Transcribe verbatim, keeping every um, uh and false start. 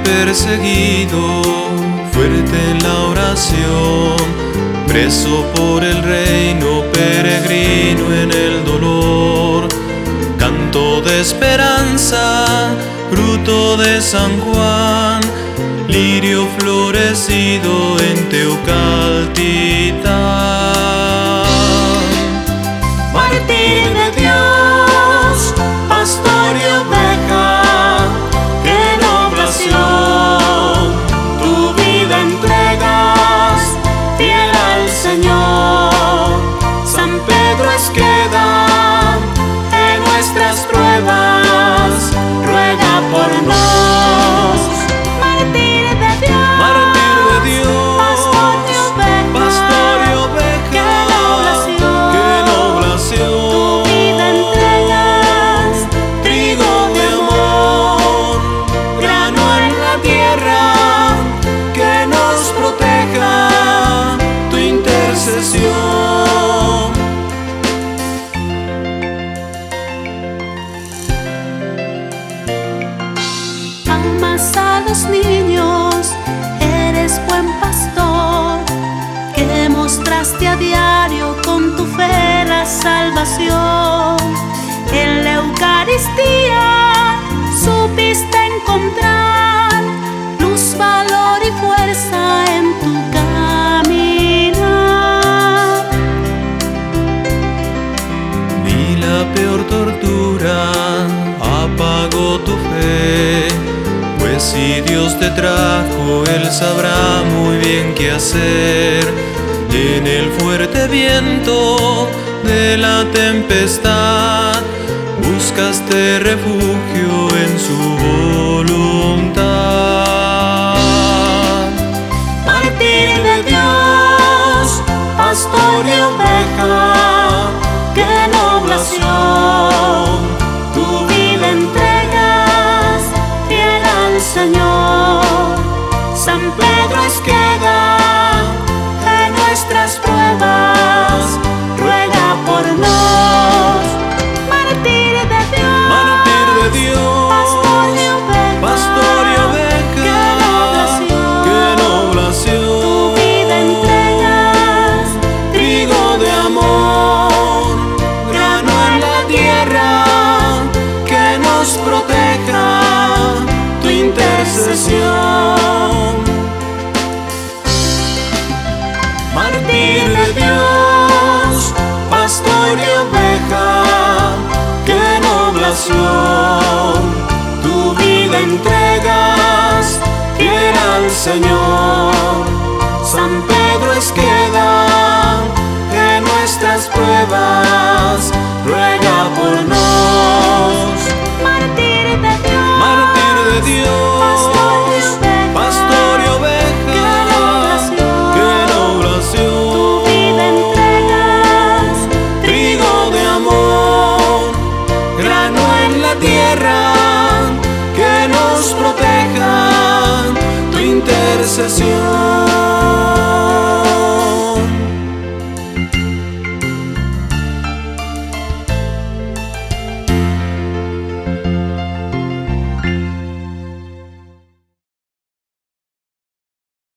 perseguido, fuerte en la oración, preso por el reino, peregrino en el dolor. Canto de esperanza, fruto de San Juan, lirio florecido en Teucaltitán. Mártir de Dios, pastor y oveja, qué oblación, tu vida entregas, fiel al Señor. San Pedro Esqueda, en nuestras pruebas, ruega por nos. Mártir de Dios, Mártir de Dios, pastor y oveja, pastor y oveja, qué oblación, qué oblación. tu vida entregas, trigo de amor, grano en la tierra, Que nos proteja tu intercesión. amas a los niños, eres buen pastor, que mostraste a diario con tu fe la salvación. En la Eucaristía supiste encontrar luz, valor y fuerza en tu caminar. Ni la peor tortura apagó tu fe, pues si Dios te trajo, Él sabrá muy bien qué hacer. En el fuerte viento de la tempestad buscaste refugio en su voluntad. Mártir de Dios, pastor y oveja, qué oblación, tu vida entregas, fiel al Señor. San Pedro Esqueda, en nuestras pruebas, ruega por nos. Mártir de Dios, Mártir de Dios, pastor y oveja, pastor y oveja, qué oblación, qué tu oblación. vida entregas, Trigo de amor, grano en la tierra, que nos proteja tu intercesión. Mártir de Dios, pastor y oveja, qué oblación, tu vida entregas, fiel al Señor. San Pedro Esqueda, en nuestras pruebas, ruega por nos. Mártir de Dios, Mártir de Dios, pastor y oveja, qué oblación, tu vida entregas, trigo de amor, grano en la tierra, que nos proteja tu intercesión.